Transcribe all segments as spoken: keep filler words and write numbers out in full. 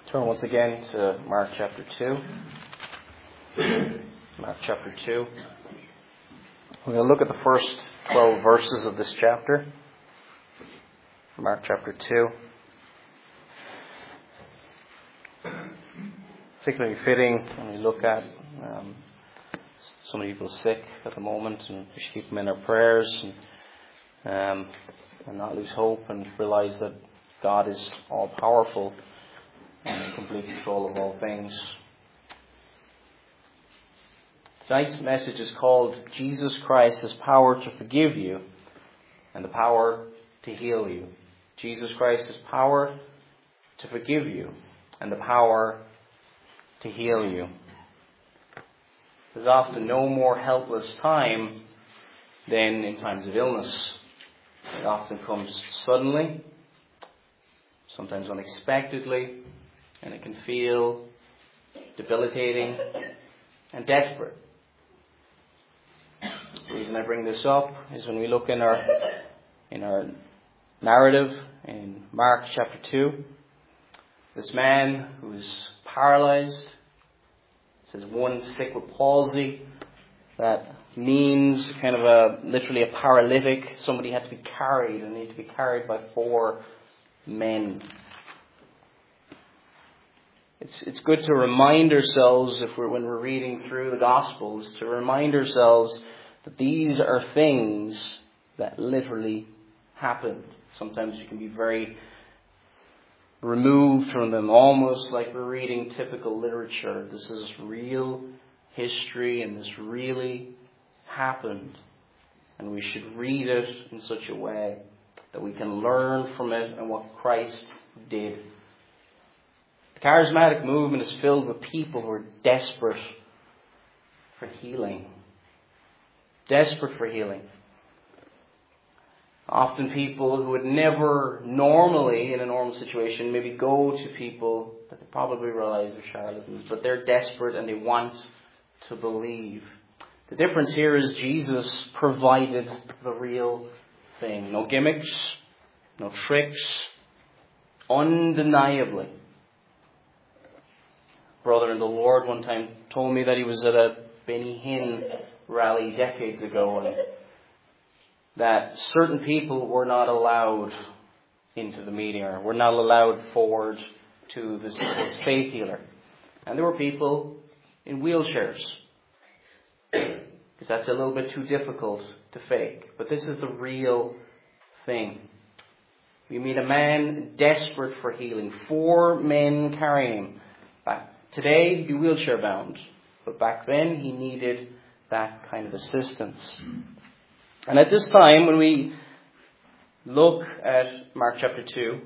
Turn once again to Mark chapter two. Mark chapter two. We're going to look at the first twelve verses of this chapter. Mark chapter two. Particularly fitting when we look at um, so many people sick at the moment, and we should keep them in our prayers and, um, and not lose hope and realize that God is all powerful and in complete control of all things. Tonight's message is called Jesus Christ's Power to Forgive You and the Power to Heal You. Jesus Christ's Power to Forgive You and the Power to Heal You. There's often no more helpless time than in times of illness. It often comes suddenly, sometimes unexpectedly, and it can feel debilitating and desperate. The reason I bring this up is when we look in our in our narrative in Mark chapter two, this man who is paralyzed, it says one sick with palsy, that means kind of a literally a paralytic. Somebody had to be carried and needed to be carried by four men. It's it's good to remind ourselves, if we're when we're reading through the Gospels, to remind ourselves that these are things that literally happened. Sometimes you can be very removed from them, almost like we're reading typical literature. This is real history, and this really happened. And we should read it in such a way that we can learn from it and what Christ did. The charismatic movement is filled with people who are desperate for healing. Desperate for healing. Often people who would never normally, in a normal situation, maybe go to people that they probably realize are charlatans, but they're desperate and they want to believe. The difference here is Jesus provided the real thing. No gimmicks, no tricks, undeniably. Brother in the Lord one time told me that he was at a Benny Hinn rally decades ago, and that certain people were not allowed into the meeting or were not allowed forward to this, this faith healer. And there were people in wheelchairs, because that's a little bit too difficult to fake. But this is the real thing. We meet a man desperate for healing. Four men carrying him. Back today, he'd be wheelchair bound. But back then, he needed that kind of assistance. And at this time, when we look at Mark chapter two,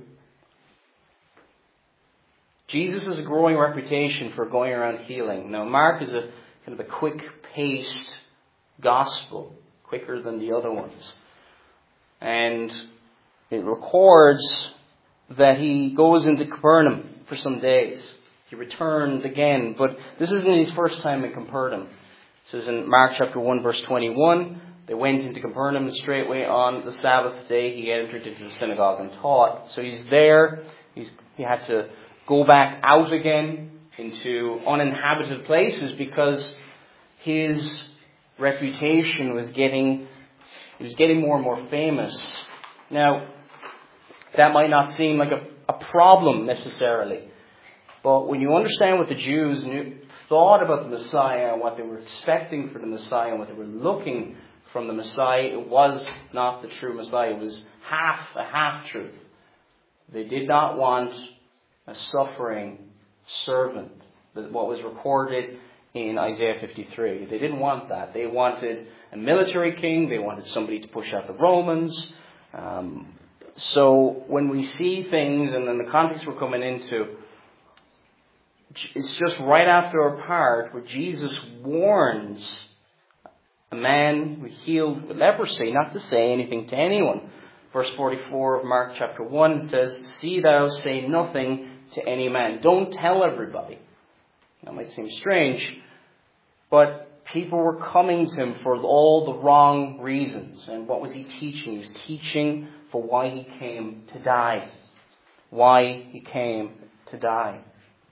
Jesus has a growing reputation for going around healing. Now, Mark is a kind of a quick-paced gospel, quicker than the other ones. And it records that he goes into Capernaum for some days. He returned again, but this isn't his first time in Capernaum. It says in Mark chapter one, verse twenty-one, they went into Capernaum, and straightway on the Sabbath day he entered into the synagogue and taught. So he's there. He's, he had to go back out again into uninhabited places because his reputation was getting, he was getting more and more famous. Now, that might not seem like a, a problem necessarily. But when you understand what the Jews knew, thought about the Messiah and what they were expecting for the Messiah and what they were looking from the Messiah, it was not the true Messiah. It was half a half-truth. They did not want a suffering servant, what was recorded in Isaiah fifty-three. They didn't want that. They wanted a military king. They wanted somebody to push out the Romans. Um, so when we see things, and in the context we're coming into, it's just right after our part where Jesus warns a man who healed with leprosy not to say anything to anyone. Verse forty-four of Mark chapter one says, "See thou say nothing to any man." Don't tell everybody. That might seem strange, but people were coming to him for all the wrong reasons. And what was he teaching? He was teaching for why he came to die. Why he came to die.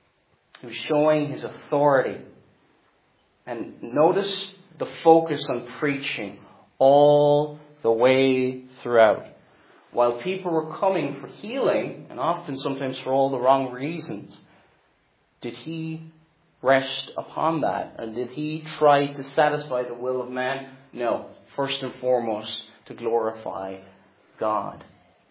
He was showing his authority. And notice the focus on preaching all the way throughout. While people were coming for healing, and often sometimes for all the wrong reasons, did he rest upon that? And did he try to satisfy the will of man? No. First and foremost, to glorify God.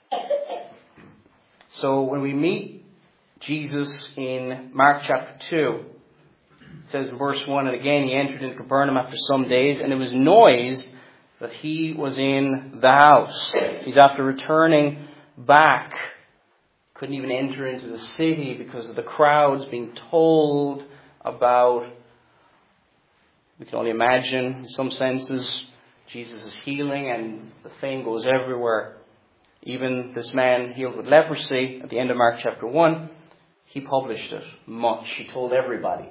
So when we meet Jesus in Mark chapter two, it says in verse one, and again he entered into Capernaum after some days, and it was noised that he was in the house. He's after returning back. Couldn't even enter into the city because of the crowds being told about. We can only imagine, in some senses, Jesus is healing and the fame goes everywhere. Even this man healed with leprosy at the end of Mark chapter one, he published it much. He told everybody.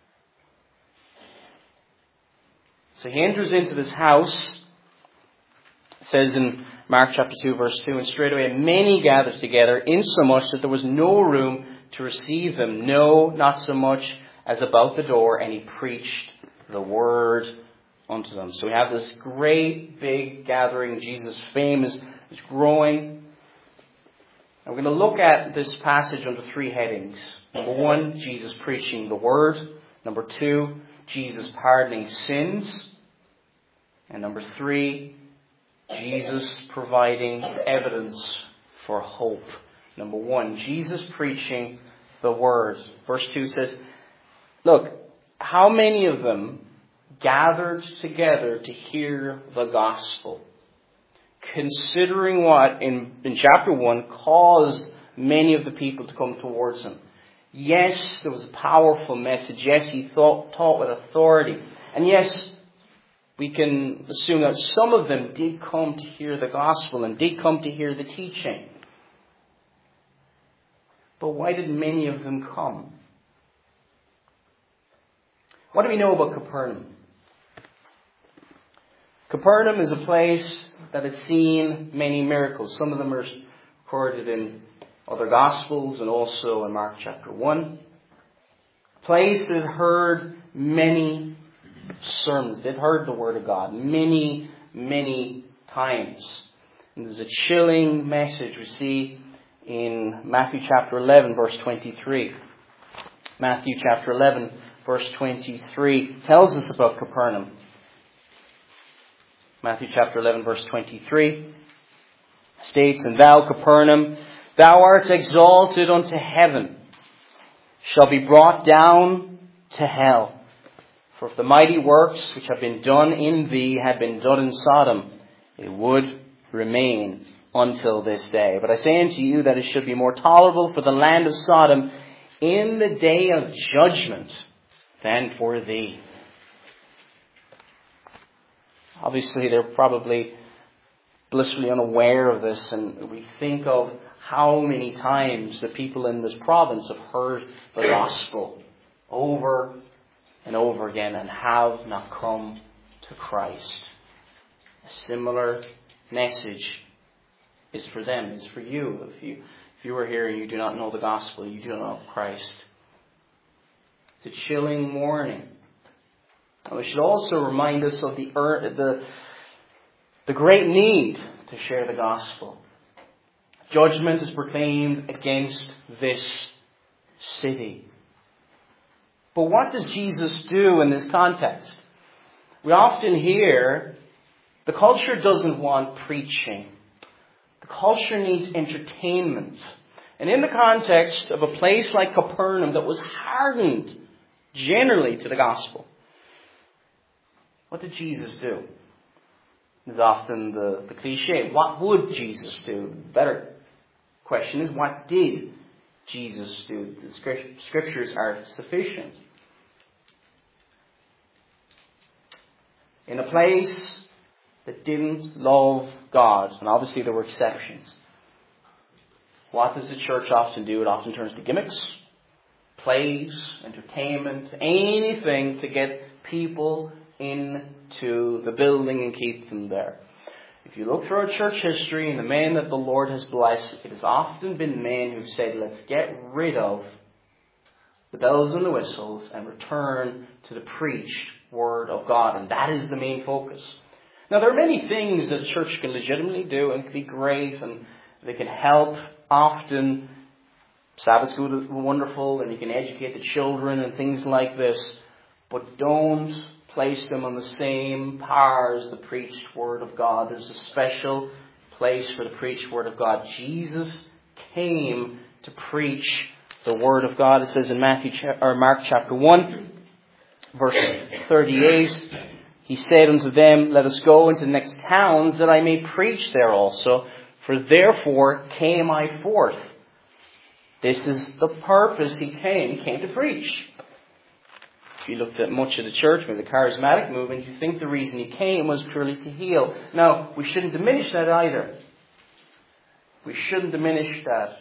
So he enters into this house. It says in Mark chapter two verse two, and straightway many gathered together, insomuch that there was no room to receive them, no, not so much as about the door, and he preached the word unto them. So we have this great big gathering. Jesus' fame is, is growing. And we're going to look at this passage under three headings. Number one, Jesus preaching the word. Number two, Jesus pardoning sins. And number three, Jesus providing evidence for hope. Number one, Jesus preaching the word. Verse two says, look, how many of them gathered together to hear the gospel? Considering what in, in chapter one caused many of the people to come towards him. Yes, there was a powerful message. Yes, he thought, taught with authority. And yes, we can assume that some of them did come to hear the gospel and did come to hear the teaching. But why did many of them come? What do we know about Capernaum? Capernaum is a place that had seen many miracles. Some of them are recorded in other Gospels and also in Mark chapter one. A place that had heard many sermons. They'd heard the Word of God many, many times. And there's a chilling message we see in Matthew chapter eleven, verse twenty-three. Matthew chapter eleven, verse twenty-three tells us about Capernaum. Matthew chapter eleven, verse twenty-three states, and thou, Capernaum, thou art exalted unto heaven, shall be brought down to hell. For if the mighty works which have been done in thee had been done in Sodom, it would remain until this day. But I say unto you that it should be more tolerable for the land of Sodom in the day of judgment than for thee. Obviously, they're probably blissfully unaware of this, and we think of how many times the people in this province have heard the gospel over and over again and have not come to Christ. A similar message is for them, is for you. If you if you are here and you do not know the gospel, you do not know Christ. It's a chilling warning. And we should also remind us of the, the, the great need to share the gospel. Judgment is proclaimed against this city. But what does Jesus do in this context? We often hear the culture doesn't want preaching. The culture needs entertainment. And in the context of a place like Capernaum that was hardened generally to the gospel, what did Jesus do? Is often the, the cliche. What would Jesus do? The better question is, what did Jesus do? The scriptures are sufficient. In a place that didn't love God, and obviously there were exceptions, what does the church often do? It often turns to gimmicks, plays, entertainment, anything to get people into the building and keep them there. If you look through our church history and the men that the Lord has blessed, it has often been men who've said, let's get rid of the bells and the whistles and return to the preached Word of God. And that is the main focus. Now, there are many things that the church can legitimately do and can be great and they can help. Often, Sabbath school is wonderful and you can educate the children and things like this. But don't place them on the same par as the preached Word of God. There's a special place for the preached Word of God. Jesus came to preach the Word of God. It says in Matthew or Mark chapter one, verse thirty-eight, He said unto them, Let us go into the next towns, that I may preach there also. For therefore came I forth. This is the purpose He came. He came to preach. If you looked at much of the church, maybe the charismatic movement, you think the reason He came was purely to heal. Now, we shouldn't diminish that either. We shouldn't diminish that.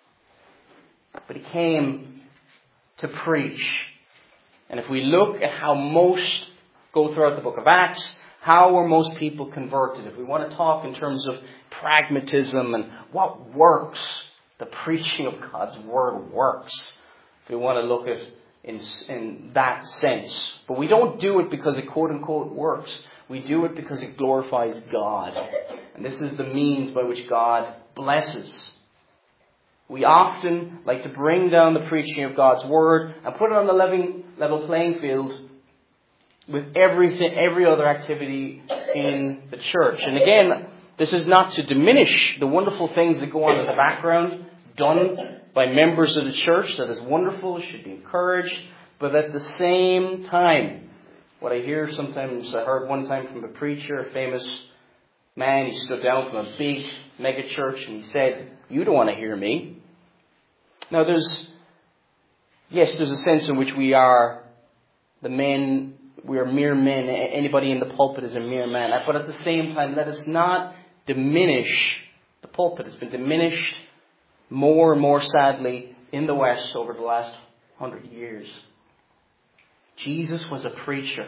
But He came to preach. And if we look at how most go throughout the book of Acts, how were most people converted? If we want to talk in terms of pragmatism and what works, the preaching of God's Word works. If we want to look at in, in that sense. But we don't do it because it quote unquote works. We do it because it glorifies God. And this is the means by which God blesses. We often like to bring down the preaching of God's Word and put it on the level, level playing field with everything, every other activity in the church. And again, this is not to diminish the wonderful things that go on in the background, done by members of the church. That is wonderful, it should be encouraged. But at the same time, what I hear sometimes, I heard one time from a preacher, a famous man, he stood down from a big mega church and he said, You don't want to hear me. Now there's, yes, there's a sense in which we are the men, we are mere men. Anybody in the pulpit is a mere man. But at the same time, let us not diminish the pulpit. It's been diminished more and more sadly in the West over the last hundred years. Jesus was a preacher.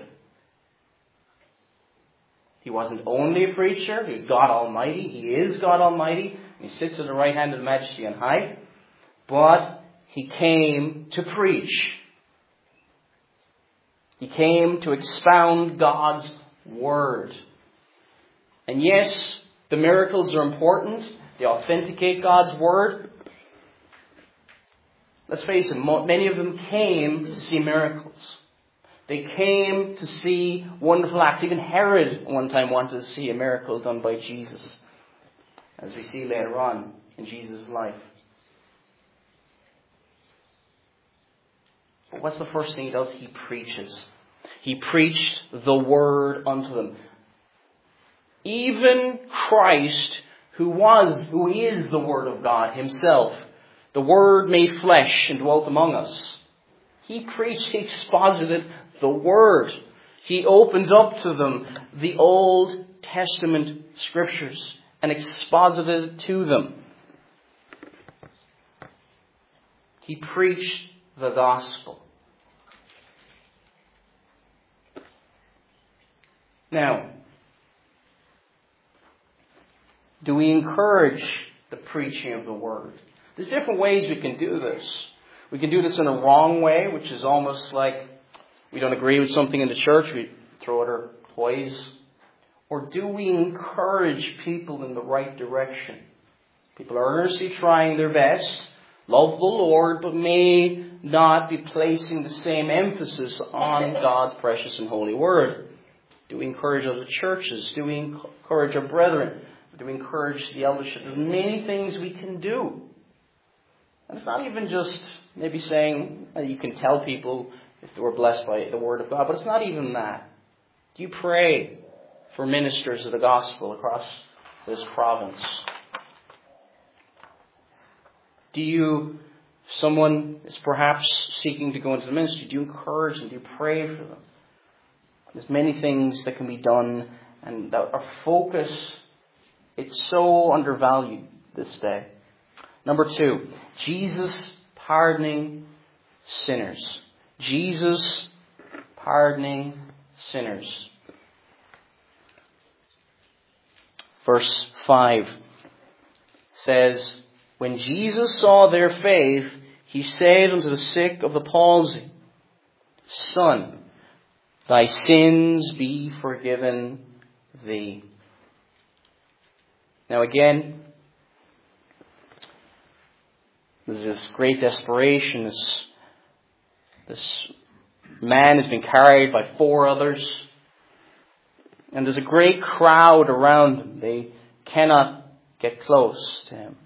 He wasn't only a preacher. He was God Almighty. He is God Almighty. He sits at the right hand of the Majesty on high. But He came to preach. He came to expound God's Word. And yes, the miracles are important. They authenticate God's Word. Let's face it, many of them came to see miracles. They came to see wonderful acts. Even Herod one time wanted to see a miracle done by Jesus, as we see later on in Jesus' life. But what's the first thing He does? He preaches. He preached the Word unto them. Even Christ, who was, who is the Word of God Himself, the Word made flesh and dwelt among us. He preached, He exposited the Word. He opened up to them the Old Testament Scriptures and exposited it to them. He preached the gospel. Now, do we encourage the preaching of the Word? There's different ways we can do this. We can do this in a wrong way, which is almost like we don't agree with something in the church, we throw out our toys. Or do we encourage people in the right direction? People are earnestly trying their best, love the Lord, but may not be placing the same emphasis on God's precious and holy Word. Do we encourage other churches? Do we encourage our brethren? Do we encourage the eldership? There's many things we can do. And it's not even just maybe saying uh, you can tell people if they were blessed by the Word of God, but it's not even that. Do you pray for ministers of the gospel across this province? Do you, if someone is perhaps seeking to go into the ministry, do you encourage them? Do you pray for them? There's many things that can be done, and that our focus, it's so undervalued this day. Number two, Jesus pardoning sinners. Jesus pardoning sinners. Verse five says, When Jesus saw their faith, He said unto the sick of the palsy, Son, thy sins be forgiven thee. Now again, there's this great desperation. This, this man has been carried by four others. And there's a great crowd around him. They cannot get close to him.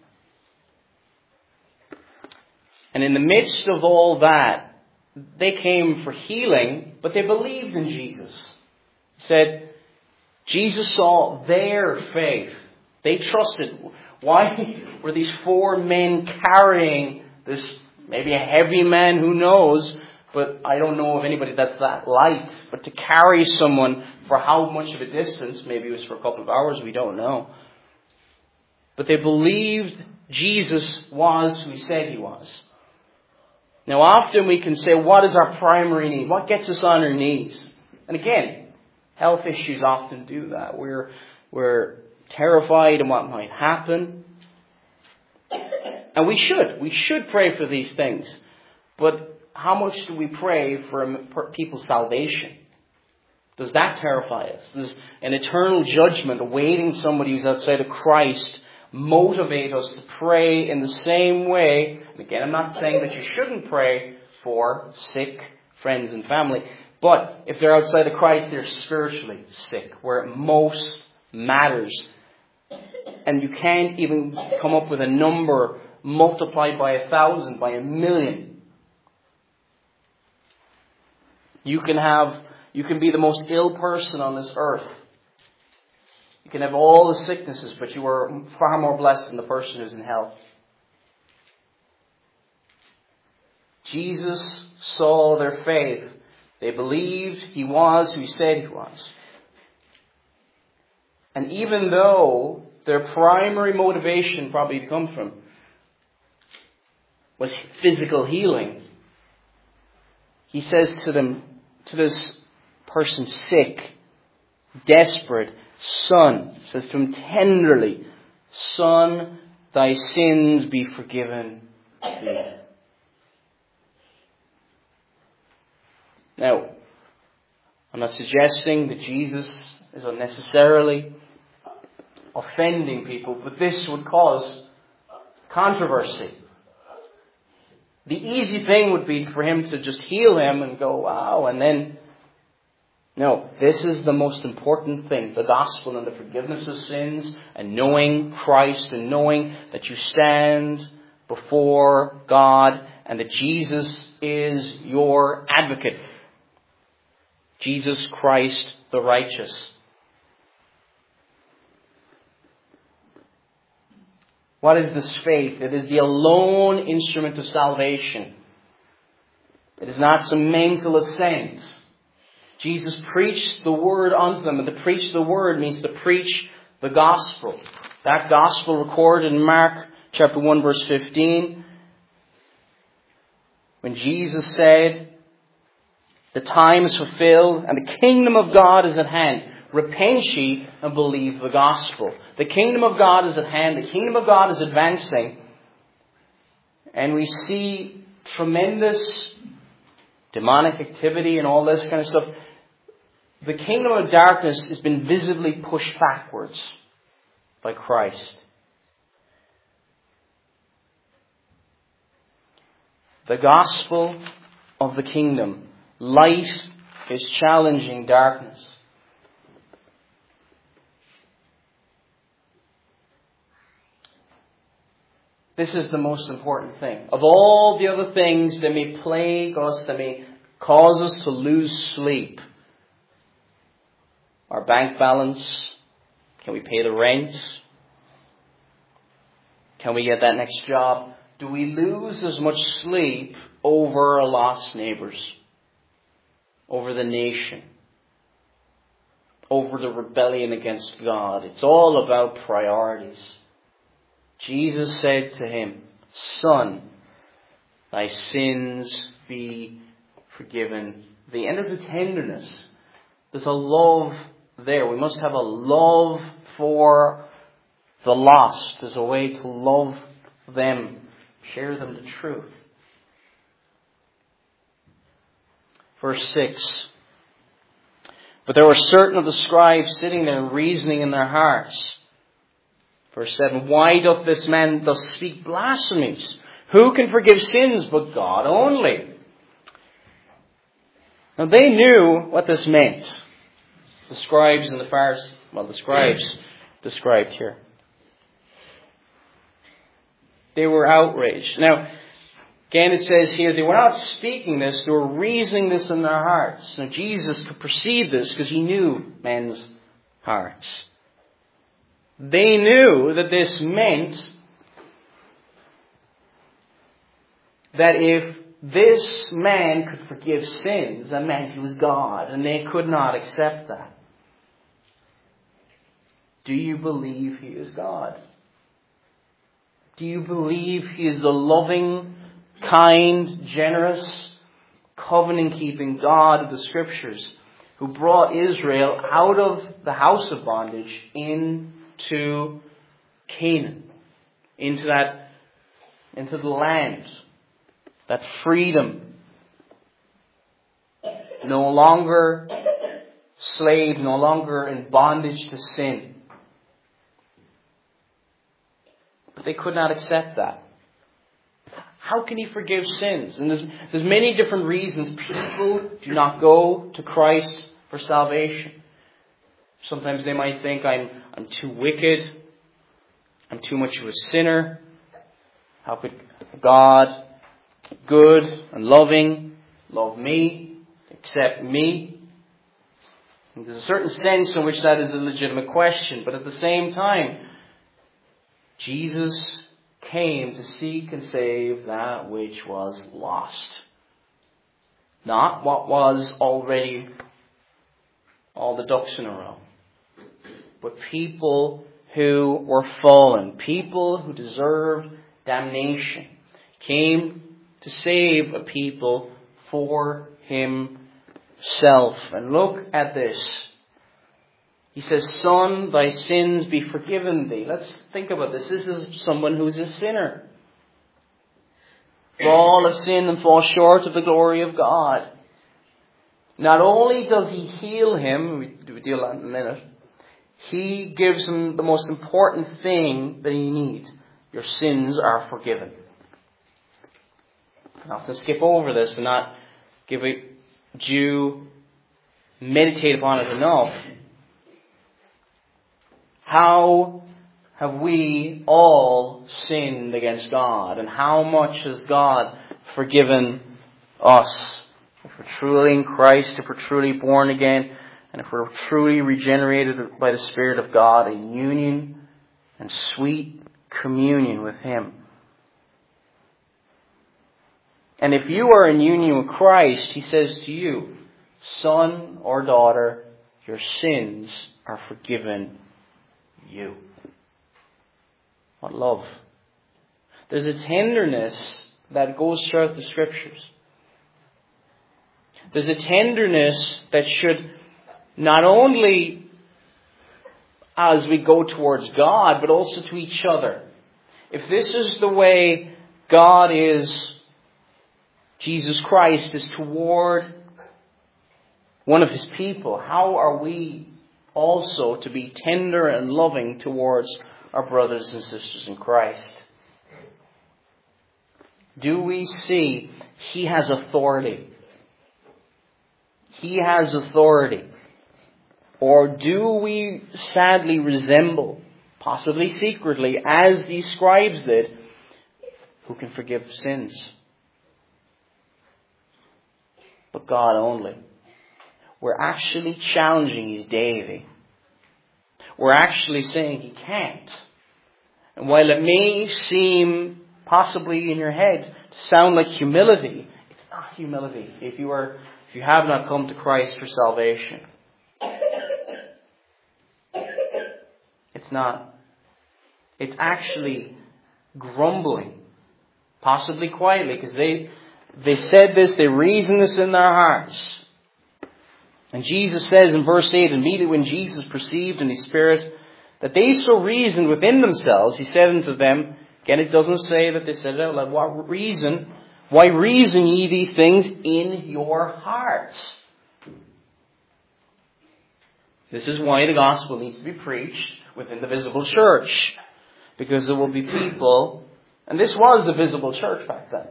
And in the midst of all that, they came for healing, but they believed in Jesus. He said, Jesus saw their faith. They trusted. Why were these four men carrying this, maybe a heavy man, who knows, but I don't know of anybody that's that light. But to carry someone for how much of a distance, maybe it was for a couple of hours, we don't know. But they believed Jesus was who he said he was. Now often we can say, what is our primary need? What gets us on our knees? And again, health issues often do that. We're, we're terrified of what might happen. And we should. We should pray for these things. But how much do we pray for people's salvation? Does that terrify us? Does an eternal judgment awaiting somebody who's outside of Christ motivate us to pray in the same way? And again, I'm not saying that you shouldn't pray for sick friends and family. But if they're outside of Christ, they're spiritually sick, where it most matters. And you can't even come up with a number multiplied by a thousand, by a million. You can have, you can be the most ill person on this earth. You can have all the sicknesses, but you are far more blessed than the person who's in hell. Jesus saw their faith. They believed he was who he said he was. And even though their primary motivation probably to come from was physical healing, he says to them, to this person sick, desperate, Son, says to him tenderly, Son, thy sins be forgiven thee. Now, I'm not suggesting that Jesus is unnecessarily offending people, but this would cause controversy. The easy thing would be for him to just heal him and go, wow, and then, no, this is the most important thing, the gospel and the forgiveness of sins, and knowing Christ and knowing that you stand before God and that Jesus is your advocate. Jesus Christ the righteous. What is this faith? It is the alone instrument of salvation. It is not some mental assent. Jesus preached the word unto them, and to preach the word means to preach the gospel. That gospel recorded in Mark chapter one verse fifteen, when Jesus said, the time is fulfilled and the kingdom of God is at hand. Repent ye and believe the gospel. The kingdom of God is at hand. The kingdom of God is advancing. And we see tremendous demonic activity and all this kind of stuff. The kingdom of darkness has been visibly pushed backwards by Christ. The gospel of the kingdom. Light is challenging darkness. This is the most important thing. Of all the other things that may plague us, that may cause us to lose sleep, our bank balance, can we pay the rent? Can we get that next job? Do we lose as much sleep over our lost neighbors? Over the nation? Over the rebellion against God? It's all about priorities. Jesus said to him, Son, thy sins be forgiven thee. And there's a tenderness. There's a love there. We must have a love for the lost. There's a way to love them. Share them the truth. Verse six. But there were certain of the scribes sitting there reasoning in their hearts. Verse seven. Why doth this man thus speak blasphemies? Who can forgive sins but God only? Now they knew what this meant. The scribes and the Pharisees, well, the scribes described here. They were outraged. Now, again it says here, they were not speaking this, they were reasoning this in their hearts. Now Jesus could perceive this because he knew men's hearts. They knew that this meant that if this man could forgive sins, that meant he was God, and they could not accept that. Do you believe he is God? Do you believe he is the loving, kind, generous, covenant-keeping God of the Scriptures who brought Israel out of the house of bondage into Canaan, into that, into the land, that freedom, no longer slave, no longer in bondage to sin? But they could not accept that. How can he forgive sins? And there's, there's many different reasons people do not go to Christ for salvation. Sometimes they might think, I'm, I'm too wicked. I'm too much of a sinner. How could God, good and loving, love me, accept me? And there's a certain sense in which that is a legitimate question. But at the same time, Jesus came to seek and save that which was lost. Not what was already all the ducks in a row. But people who were fallen. People who deserved damnation. Came to save a people for himself. And look at this. He says, Son, thy sins be forgiven thee. Let's think about this. This is someone who's a sinner. For all have sinned and fall short of the glory of God. Not only does he heal him, we deal with that in a minute, he gives him the most important thing that he needs. Your sins are forgiven. I'll have to skip over this and not give it due, meditate upon it enough. How have we all sinned against God? And how much has God forgiven us? If we're truly in Christ, if we're truly born again, and if we're truly regenerated by the Spirit of God, a union and sweet communion with him. And if you are in union with Christ, he says to you, son or daughter, your sins are forgiven you. What love. There's a tenderness that goes throughout the Scriptures. There's a tenderness that should not only as we go towards God, but also to each other. If this is the way God is, Jesus Christ is toward one of his people, how are we also to be tender and loving towards our brothers and sisters in Christ? Do we see he has authority? He has authority. Or do we sadly resemble, possibly secretly, as these scribes did, who can forgive sins? But God only. We're actually challenging his deity. We're actually saying he can't. And while it may seem, possibly in your head, to sound like humility, it's not humility if you are, if you have not come to Christ for salvation. It's not. It's actually grumbling, possibly quietly, because they they said this, they reasoned this in their hearts. And Jesus says in verse eight, immediately when Jesus perceived in his spirit that they so reasoned within themselves, he said unto them, again it doesn't say that they said it out loud, what reason, Why reason ye these things in your hearts? This is why the gospel needs to be preached within the visible church. Because there will be people, and this was the visible church back then.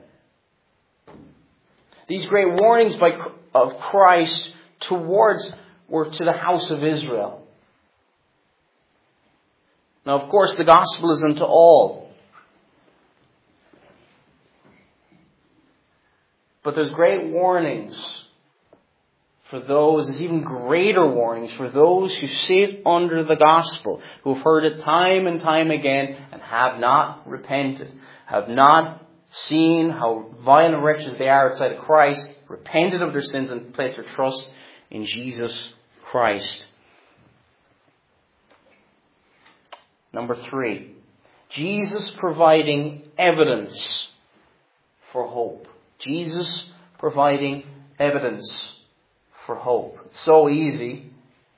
These great warnings by, of Christ towards were to the house of Israel. Now, of course, the gospel is unto all. But there's great warnings for those, there's even greater warnings for those who sit under the gospel, who have heard it time and time again and have not repented, have not seen how vile and wretched they are outside of Christ, repented of their sins and placed their trust in Jesus Christ. Number three, Jesus providing evidence for hope. Jesus providing evidence for hope. It's so easy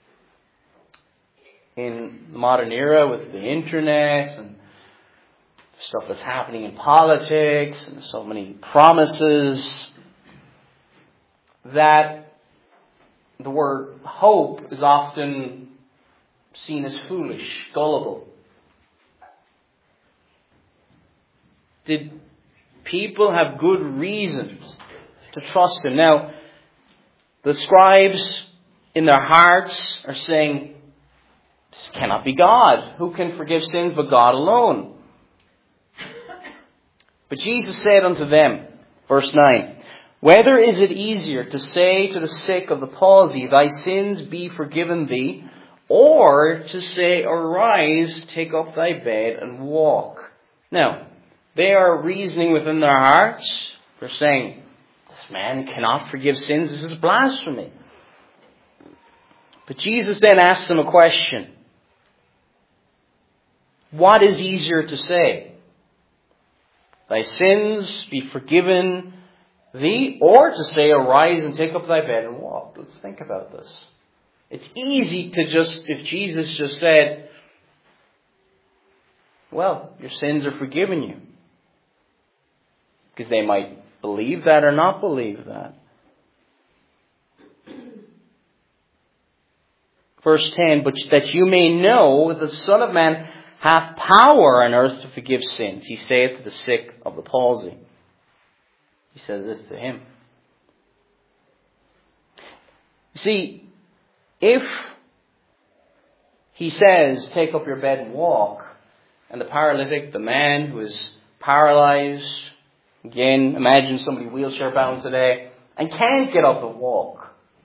in the modern era with the internet and stuff that's happening in politics and so many promises that the word hope is often seen as foolish, gullible. Did people have good reasons to trust Him? Now, the scribes in their hearts are saying, this cannot be God. Who can forgive sins but God alone? But Jesus said unto them, verse nine, whether is it easier to say to the sick of the palsy, thy sins be forgiven thee, or to say, arise, take up thy bed and walk? Now, they are reasoning within their hearts. They're saying, this man cannot forgive sins. This is blasphemy. But Jesus then asks them a question. What is easier to say? Thy sins be forgiven thee, or to say, arise and take up thy bed and walk? Let's think about this. It's easy to just, if Jesus just said, well, your sins are forgiven you. Because they might believe that or not believe that. Verse ten, but that you may know that the Son of Man hath power on earth to forgive sins. He saith to the sick of the palsy. He says this to him. See, if he says, take up your bed and walk, and the paralytic, the man who is paralyzed, again, imagine somebody wheelchair bound today, and can't get up and walk.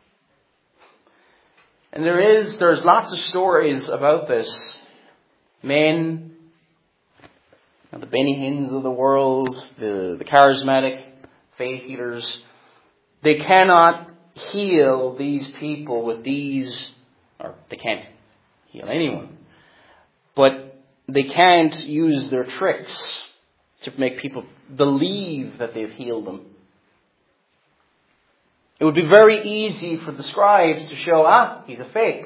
And there is, there's lots of stories about this. Men, the Benny Hinn's of the world, the, the charismatic faith healers, they cannot heal these people with these, or they can't heal anyone, but they can't use their tricks to make people believe that they've healed them. It would be very easy for the scribes to show, ah, he's a fake.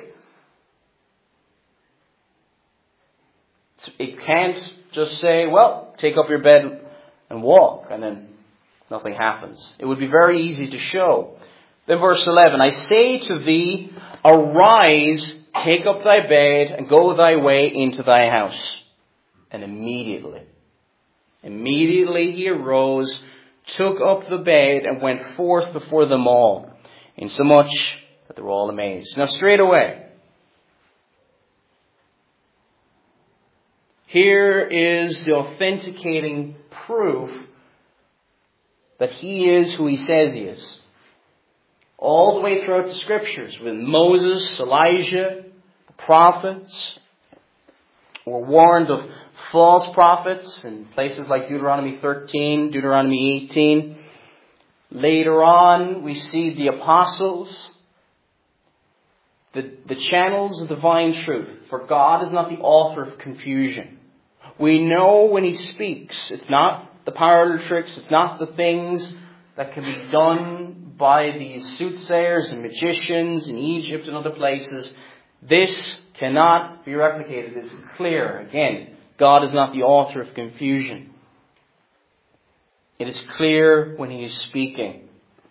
It can't just say, well, take up your bed and walk, and then nothing happens. It would be very easy to show. Then verse eleven, I say to thee, arise, take up thy bed, and go thy way into thy house. And immediately, immediately he arose, took up the bed, and went forth before them all, insomuch that they were all amazed. Now straight away, here is the authenticating proof that he is who he says he is. All the way throughout the scriptures, with Moses, Elijah, the prophets, were warned of false prophets in places like Deuteronomy thirteen, Deuteronomy eighteen. Later on, we see the apostles, the, the channels of divine truth. For God is not the author of confusion. We know when he speaks, it's not the parlor tricks, it's not the things that can be done by these soothsayers and magicians in Egypt and other places. This cannot be replicated. It's clear. Again, God is not the author of confusion. It is clear when he is speaking.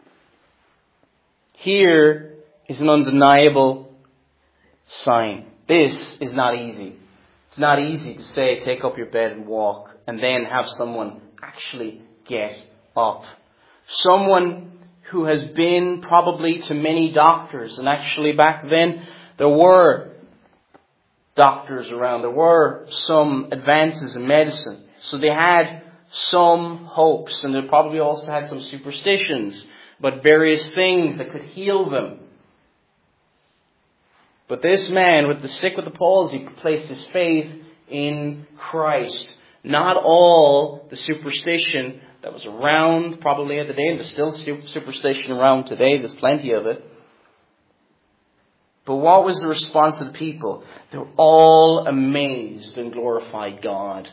Here is an undeniable sign. This is not easy. It's not easy to say, take up your bed and walk, and then have someone actually get up. Someone who has been probably to many doctors, and actually back then there were doctors around. There were some advances in medicine. So they had some hopes, and they probably also had some superstitions about various things that could heal them. But this man with the sick with the palsy placed his faith in Christ. Not all the superstition that was around probably at the day, and there's still superstition around today, there's plenty of it. But what was the response of the people? They were all amazed and glorified God.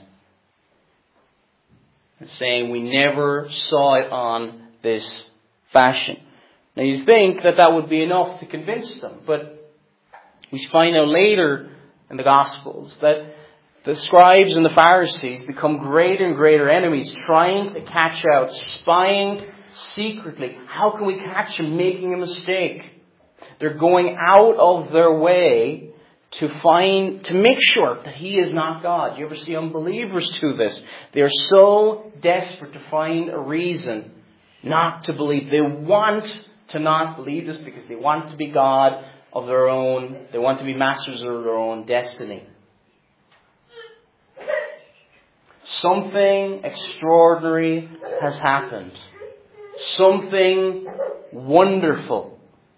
And saying, we never saw it on this fashion. Now you think that that would be enough to convince them, but we find out later in the Gospels that the scribes and the Pharisees become greater and greater enemies, trying to catch out, spying secretly. How can we catch him making a mistake? They're going out of their way to find, to make sure that he is not God. You ever see unbelievers do this? They are so desperate to find a reason not to believe. They want to not believe this because they want to be God of their own. They want to be masters of their own destiny. Something extraordinary has happened. Something wonderful.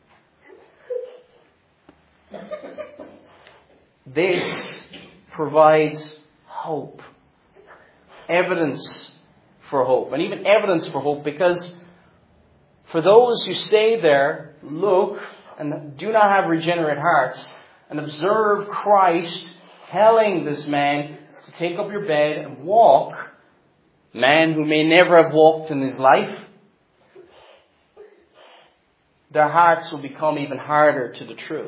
This provides hope. Evidence for hope. And even evidence for hope, because for those who stay there, look, and do not have regenerate hearts, and observe Christ telling this man to take up your bed and walk, man who may never have walked in his life, their hearts will become even harder to the truth.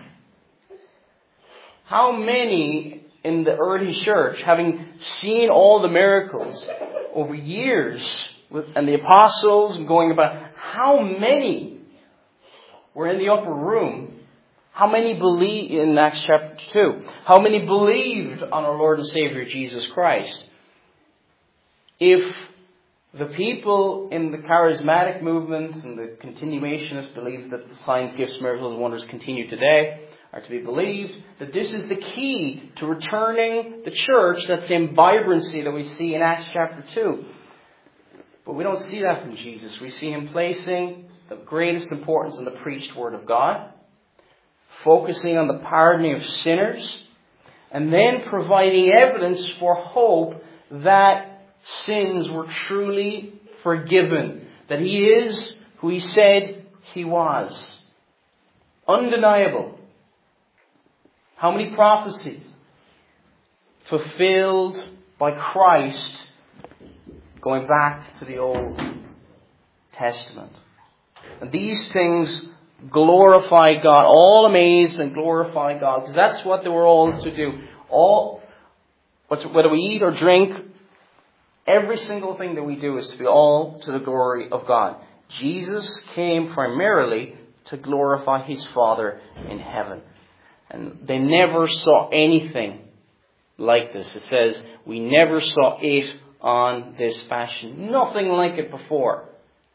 How many in the early church, having seen all the miracles over years, with, and the apostles going about, how many were in the upper room? How many believed in Acts chapter two? How many believed on our Lord and Savior Jesus Christ? If the people in the charismatic movement and the continuationists believe that the signs, gifts, miracles, and wonders continue today, are to be believed, that this is the key to returning the church, that same vibrancy that we see in Acts chapter two. But we don't see that from Jesus. We see him placing the greatest importance on the preached word of God, focusing on the pardoning of sinners, and then providing evidence for hope that sins were truly forgiven, that he is who he said he was. Undeniable. How many prophecies fulfilled by Christ going back to the Old Testament? And these things glorify God. All amazed and glorify God. Because that's what they were all to do. All, whether we eat or drink, every single thing that we do is to be all to the glory of God. Jesus came primarily to glorify his Father in heaven. And they never saw anything like this. It says, we never saw it on this fashion. Nothing like it before.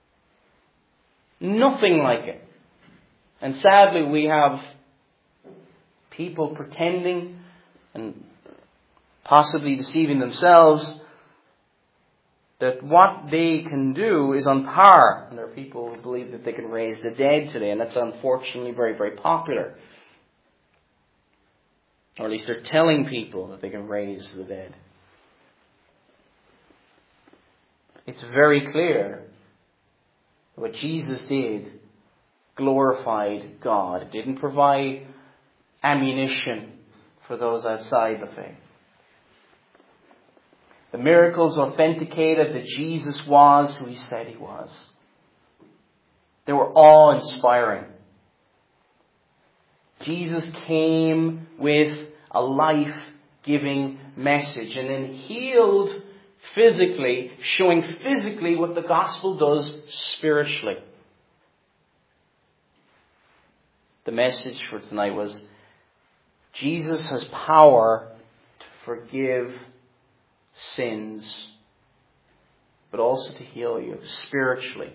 Nothing like it. And sadly, we have people pretending and possibly deceiving themselves that what they can do is on par. And there are people who believe that they can raise the dead today, and that's unfortunately very, very popular. Or at least they're telling people that they can raise the dead. It's very clear that what Jesus did glorified God. It didn't provide ammunition for those outside the faith. The miracles authenticated that Jesus was who he said he was. They were awe-inspiring. Jesus came with a life-giving message and then healed physically, showing physically what the gospel does spiritually. The message for tonight was, Jesus has power to forgive sins, but also to heal you spiritually.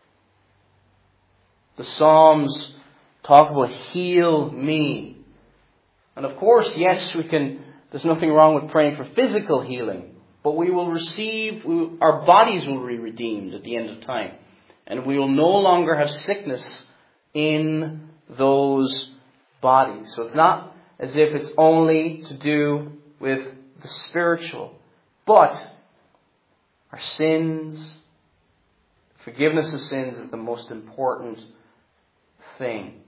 The Psalms talk about heal me. And of course, yes, we can, there's nothing wrong with praying for physical healing, but we will receive, we will, our bodies will be redeemed at the end of time. And we will no longer have sickness in those bodies. So it's not as if it's only to do with the spiritual. But our sins, forgiveness of sins is the most important thing.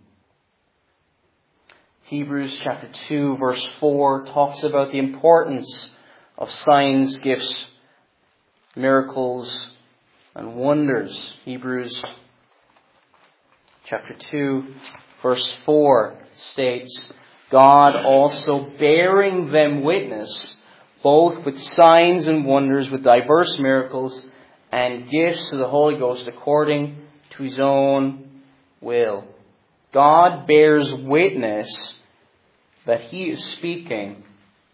Hebrews chapter two verse four talks about the importance of signs, gifts, miracles, and wonders. Hebrews chapter two verse four states, God also bearing them witness, both with signs and wonders, with diverse miracles and gifts of the Holy Ghost according to His own will. God bears witness that He is speaking.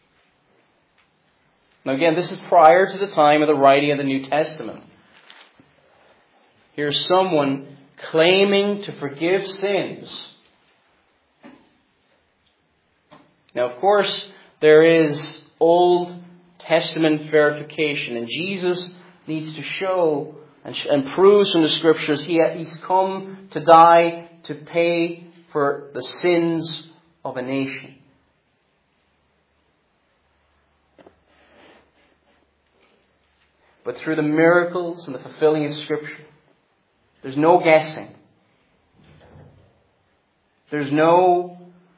Now again, this is prior to the time of the writing of the New Testament. Here's someone claiming to forgive sins. Now, of course, there is Old Testament verification, and Jesus needs to show and, sh- and proves from the Scriptures he, He's come to die to pay for the sins of a nation. But through the miracles and the fulfilling of Scripture, there's no guessing. There's no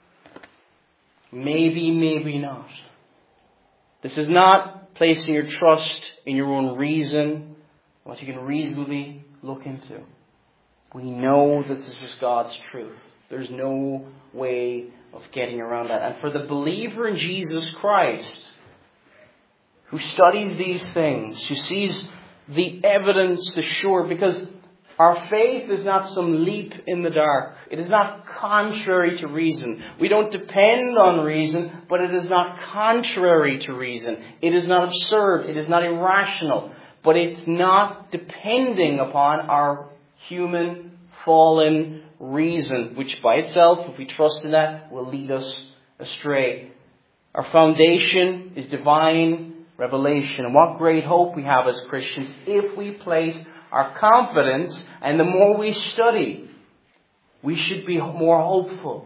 maybe, maybe not. This is not placing your trust in your own reason, what you can reasonably look into. We know that this is God's truth. There's no way of getting around that. And for the believer in Jesus Christ, who studies these things, who sees the evidence, the sure, because our faith is not some leap in the dark. It is not contrary to reason. We don't depend on reason, but it is not contrary to reason. It is not absurd. It is not irrational. But it's not depending upon our human, fallen reason, which by itself, if we trust in that, will lead us astray. Our foundation is divine revelation. And what great hope we have as Christians if we place our confidence, and the more we study, we should be more hopeful.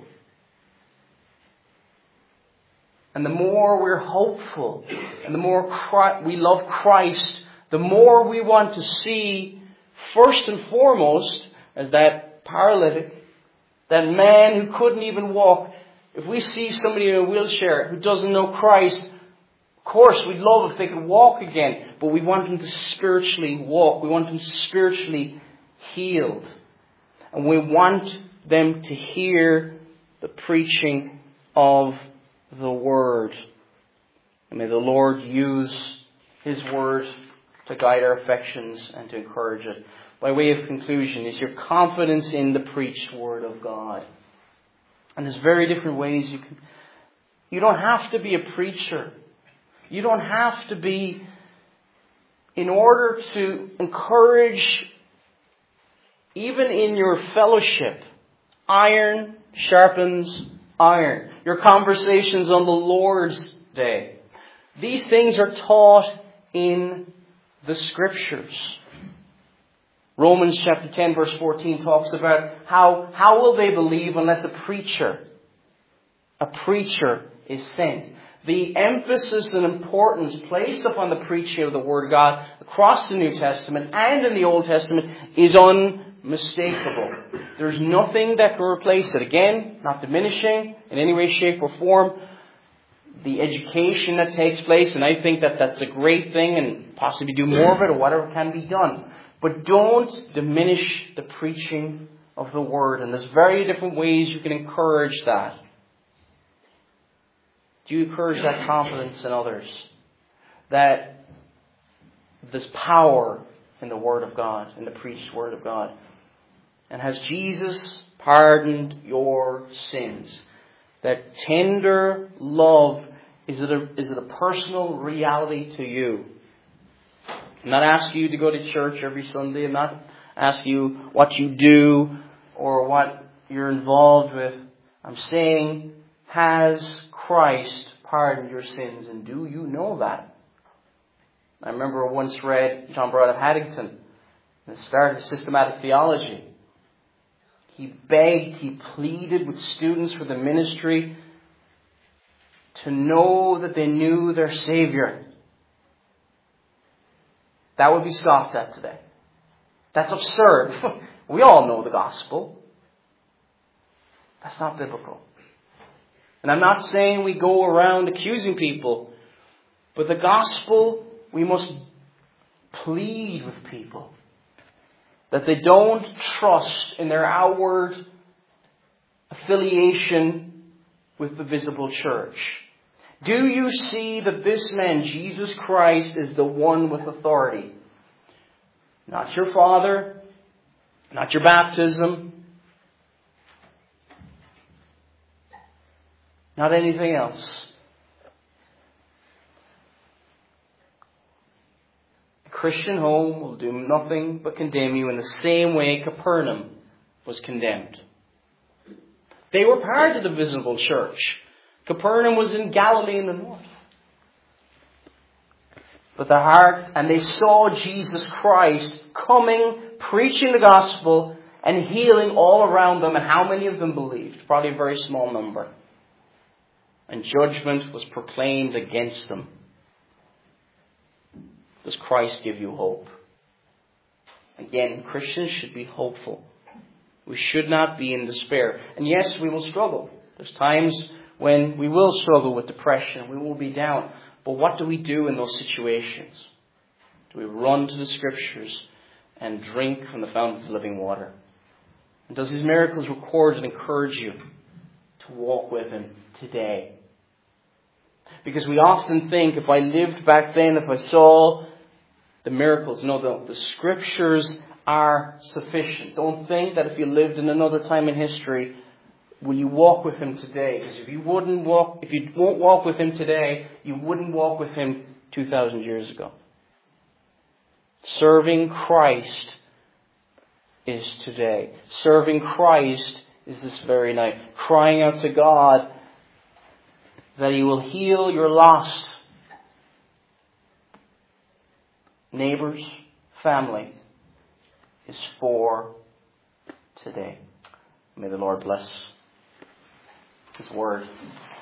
And the more we're hopeful, and the more we love Christ, the more we want to see, first and foremost, as that paralytic, that man who couldn't even walk. If we see somebody in a wheelchair who doesn't know Christ, of course, we'd love if they could walk again, but we want them to spiritually walk. We want them spiritually healed. And we want them to hear the preaching of the Word. And may the Lord use His Word to guide our affections and to encourage it. By way of conclusion, is your confidence in the preached Word of God. And there's very different ways you can... You don't have to be a preacher. You don't have to be, in order to encourage, even in your fellowship, iron sharpens iron. Your conversations on the Lord's Day. These things are taught in the Scriptures. Romans chapter ten verse fourteen talks about how, how will they believe unless a preacher, a preacher is sent. The emphasis and importance placed upon the preaching of the Word of God across the New Testament and in the Old Testament is unmistakable. There's nothing that can replace it. Again, not diminishing in any way, shape, or form the education that takes place, and I think that that's a great thing and possibly do more of it or whatever can be done. But don't diminish the preaching of the Word. And there's very different ways you can encourage that. Do you encourage that confidence in others? That There's power in the Word of God, in the preached Word of God. And has Jesus pardoned your sins? That tender love, is it a, is it a personal reality to you? I'm not asking you to go to church every Sunday. I'm not asking you what you do or what you're involved with. I'm saying, has Christ pardoned your sins? And do you know that? I remember I once read John Brown of Haddington, at the start of systematic theology. He begged, he pleaded with students for the ministry to know that they knew their Savior. That would be scoffed at today. That's absurd. We all know the gospel. That's not biblical. And I'm not saying we go around accusing people, but the gospel, we must plead with people that they don't trust in their outward affiliation with the visible church. Do you see that this man, Jesus Christ, is the one with authority? Not your father, not your baptism, not anything else. A Christian home will do nothing but condemn you in the same way Capernaum was condemned. They were part of the visible church. Capernaum was in Galilee in the north. But the heart, and they saw Jesus Christ coming, preaching the gospel, and healing all around them. And how many of them believed? Probably a very small number. And judgment was proclaimed against them. Does Christ give you hope? Again, Christians should be hopeful. We should not be in despair. And yes, we will struggle. There's times when we will struggle with depression. We will be down. But what do we do in those situations? Do we run to the Scriptures and drink from the fountains of living water? And does His miracles record and encourage you to walk with Him today? Because we often think, if I lived back then, if I saw the miracles, no, the, the Scriptures are sufficient. Don't think that if you lived in another time in history, will you walk with Him today? Because if you wouldn't walk, if you won't walk with Him today, you wouldn't walk with Him two thousand years ago. Serving Christ is today. Serving Christ is this very night. Crying out to God that He will heal your lost neighbors, family, is for today. May the Lord bless His word.